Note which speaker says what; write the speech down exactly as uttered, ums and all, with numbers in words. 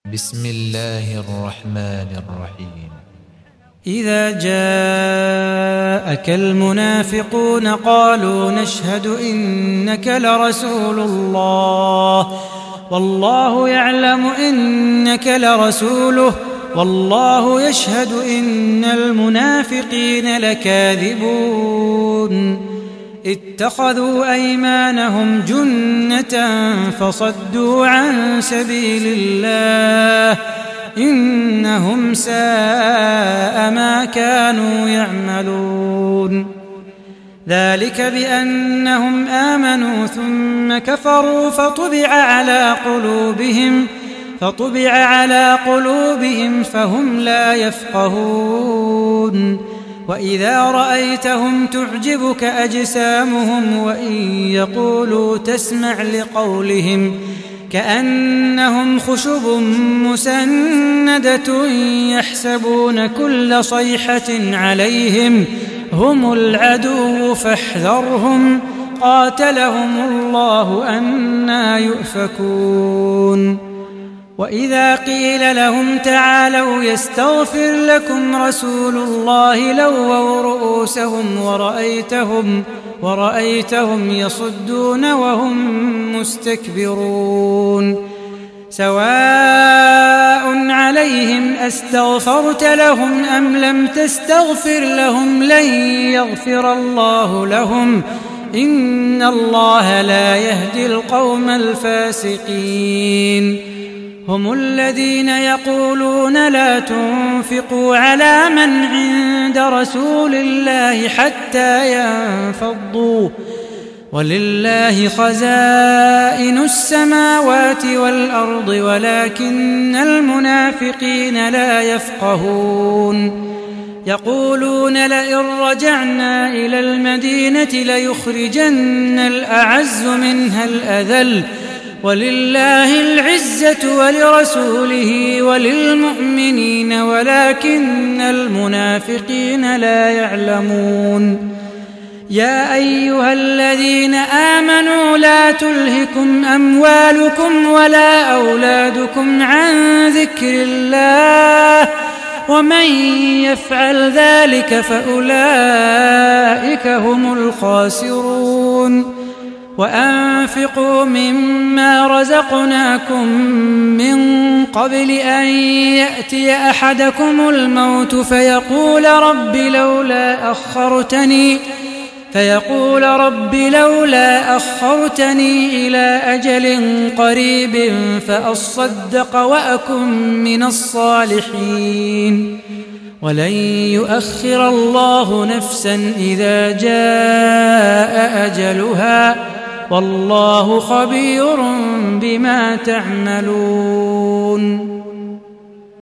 Speaker 1: بسم الله الرحمن الرحيم.
Speaker 2: إذا جاءك المنافقون قالوا نشهد إنك لرسول الله والله يعلم إنك لرسوله والله يشهد إن المنافقين لكاذبون اتخذوا أيمانهم جنة فصدوا عن سبيل الله إنهم ساء ما كانوا يعملون. ذلك بأنهم آمنوا ثم كفروا فطبع على قلوبهم فطبع على قلوبهم فهم لا يفقهون. وإذا رأيتهم تعجبك أجسامهم وإن يقولوا تسمع لقولهم كأنهم خشب مسندة يحسبون كل صيحة عليهم هم العدو فاحذرهم قاتلهم الله أنى يؤفكون. وإذا قيل لهم تعالوا يستغفر لكم رسول الله لووا رؤوسهم ورأيتهم, ورأيتهم يصدون وهم مستكبرون. سواء عليهم أستغفرت لهم أم لم تستغفر لهم لن يغفر الله لهم إن الله لا يهدي القوم الفاسقين. هم الذين يقولون لا تنفقوا على من عند رسول الله حتى ينفضوا ولله خزائن السماوات والأرض ولكن المنافقين لا يفقهون. يقولون لئن رجعنا إلى المدينة ليخرجن الأعز منها الأذل ولله العزة ولرسوله وللمؤمنين ولكن المنافقين لا يعلمون. يا أيها الذين آمنوا لا تلهكم أموالكم ولا أولادكم عن ذكر الله ومن يفعل ذلك فأولئك هم الخاسرون. وأنفقوا مما رزقناكم من قبل أن يأتي أحدكم الموت فيقول رب لولا أخرتني فيقول رب لولا أخرتني إلى أجل قريب فأصدق وأكن من الصالحين ولن يؤخر الله نفسا إذا جاء أجلها والله خبير بما تعملون.